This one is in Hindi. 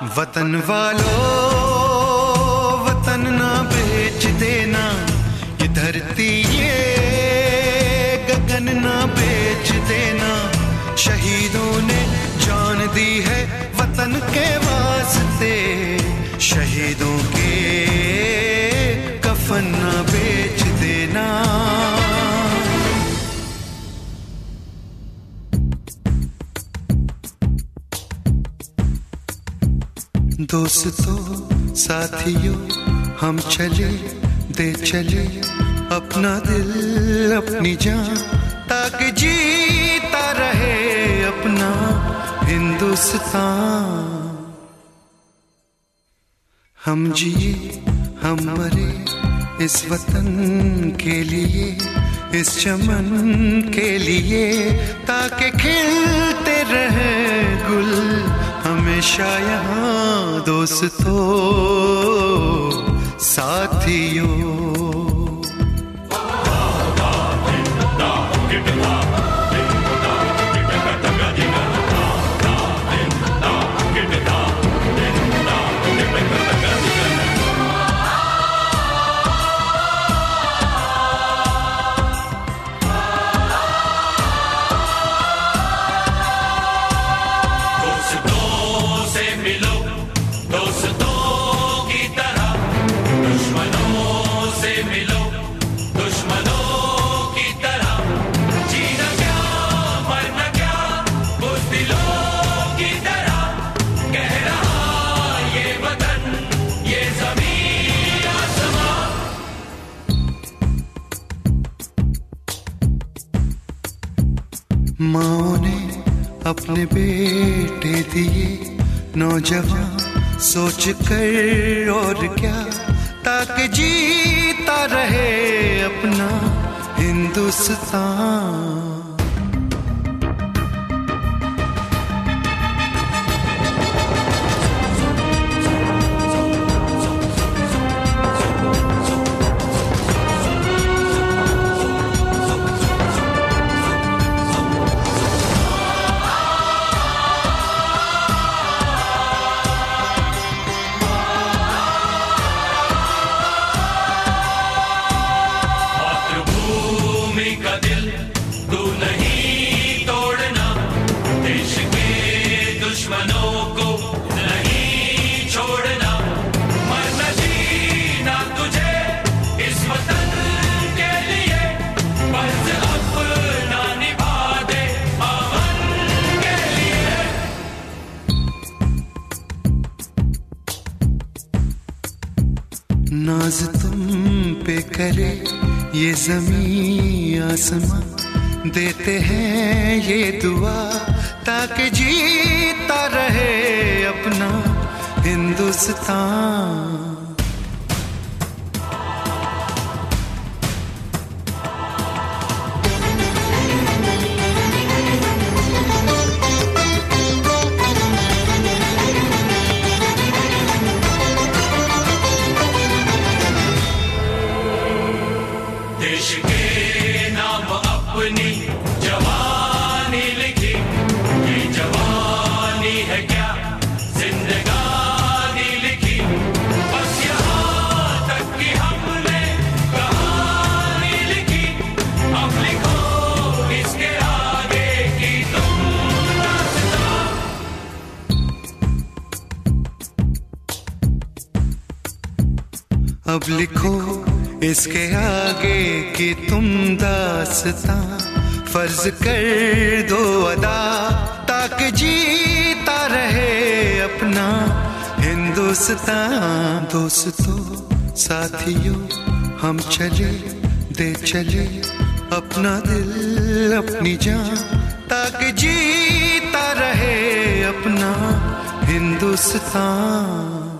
वतन वालों वतन ना बेच देना, ये धरती ये गगन ना बेच देना। शहीदों ने जान दी है वतन के वास्ते, शहीदों के कफन ना बेच देना। दोस्तों साथियों हम चले दे चले अपना दिल अपनी जान, ताकि जीता रहे अपना हिंदुस्तान। हम जिए हम मरे इस वतन के लिए, इस चमन के लिए, ताकि खिलते रहे गुल हमेशा यहाँ। दोस्तों साथियों माँ ने अपने बेटे दिए नौजवान सोच कर और क्या, ताकि जीता रहे अपना हिंदुस्तान। नाज तुम पे करे ये ज़मीं आसमां, देते हैं ये दुआ ताकि जीता रहे अपना हिंदुस्तान। देश के नाम अपनी जवानी लिखी, ये जवानी है क्या जिंदगानी लिखी। बस यहाँ तक कि हमने कहानी लिखी, अब लिखो इसके आगे की तुम दास्तां। अब लिखो इसके आगे की तुम दास्तां, फर्ज कर दो अदा ताकि जीता रहे अपना हिंदुस्तान। दोस्तों साथियों हम चले दे चले अपना दिल अपनी जान, ताकि जीता रहे अपना हिंदुस्तान।